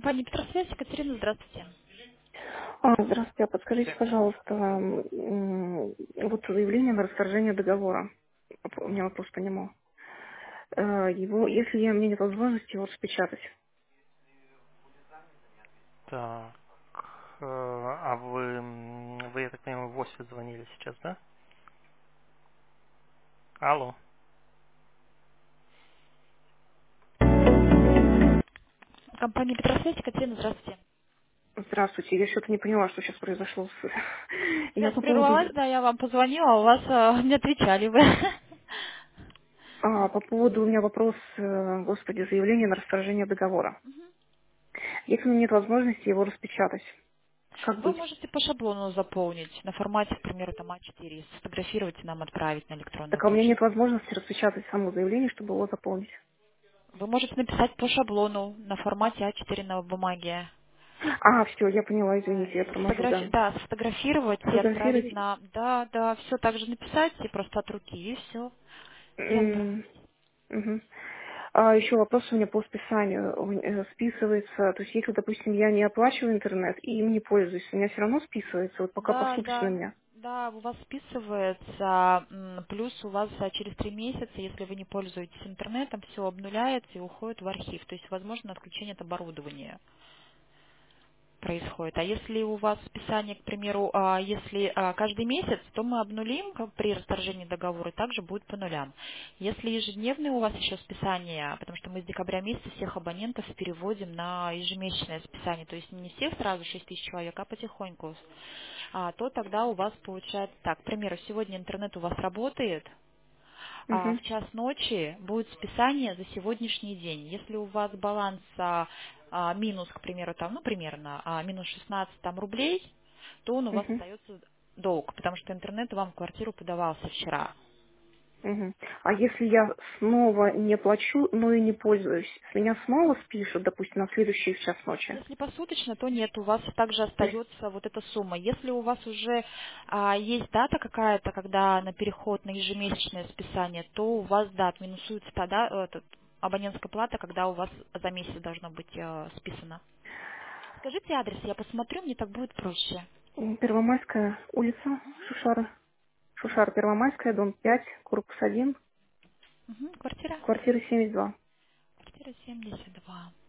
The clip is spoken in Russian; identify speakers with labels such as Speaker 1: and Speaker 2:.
Speaker 1: Компания Петросвязь, Екатерина, здравствуйте.
Speaker 2: Здравствуйте, а подскажите, пожалуйста, вот заявление на расторжение договора. У меня вопрос по нему. Его, если мне нет возможности его распечатать.
Speaker 3: Так, а вы, я так понимаю, в офис звонили сейчас, да? Алло.
Speaker 1: Компания Петросвязь, Екатерина, здравствуйте.
Speaker 2: Здравствуйте, я что-то не поняла, что сейчас произошло. Я
Speaker 1: Связь
Speaker 2: по поводу,
Speaker 1: прервалась, да, я вам позвонила, а у вас не отвечали вы.
Speaker 2: у меня вопрос, господи, заявление на расторжение договора. Если у меня нет возможности его распечатать, как
Speaker 1: Вы
Speaker 2: быть?
Speaker 1: можете по шаблону заполнить на формате, к примеру, там А4, и сфотографировать и нам отправить на электронную
Speaker 2: Так, а у меня нет
Speaker 1: почту.
Speaker 2: возможности распечатать само заявление, чтобы его заполнить.
Speaker 1: Вы можете написать по шаблону на формате А4 на бумаге.
Speaker 2: Все, я поняла, извините, я торможу, да.
Speaker 1: Да, сфотографировать и отправить
Speaker 2: Фотографировать.
Speaker 1: на... Да, да, все так же написать, и просто от руки, и все. И
Speaker 2: М,
Speaker 1: отправить.
Speaker 2: мгм. Еще вопрос у меня по списанию списывается. То есть, если, допустим, я не оплачиваю интернет и им не пользуюсь, у меня все равно списывается, вот пока
Speaker 1: Да,
Speaker 2: поступишь на
Speaker 1: да,
Speaker 2: меня.
Speaker 1: да, у вас списывается, плюс у вас через 3 месяца, если вы не пользуетесь интернетом, все обнуляется и уходит в архив. То есть, возможно, отключение от оборудования происходит. А если у вас списание, к примеру, если каждый месяц, то мы обнулим при расторжении договора, и также будет по нулям. Если ежедневное у вас еще списание, потому что мы с декабря месяца всех абонентов переводим на ежемесячное списание, то есть не всех сразу 6 000 человек, а потихоньку, то тогда у вас получается так, к примеру, сегодня интернет у вас работает,
Speaker 2: Мгм,
Speaker 1: в час ночи будет списание за сегодняшний день. Если у вас баланс минус, к примеру, там, ну, примерно минус 16 там, рублей, то он у вас
Speaker 2: мгм,
Speaker 1: остается долг, потому что интернет вам в квартиру подавался вчера.
Speaker 2: мгм. А если я снова не плачу, но и не пользуюсь, с меня снова спишут, допустим, на следующий час ночи?
Speaker 1: Если посуточно, то нет, у вас также
Speaker 2: То есть,
Speaker 1: остается вот эта сумма. Если у вас уже есть дата какая-то, когда на переход на ежемесячное списание, то у вас, да, отминусуется тогда абонентская плата, когда у вас за месяц должно быть списано. Скажите адрес, я посмотрю, мне так будет проще.
Speaker 2: Первомайская улица, Шушара. Шушара Первомайская, дом 5, корпус 1,
Speaker 1: Мгм, квартира?
Speaker 2: квартира 72.
Speaker 1: Квартира 72.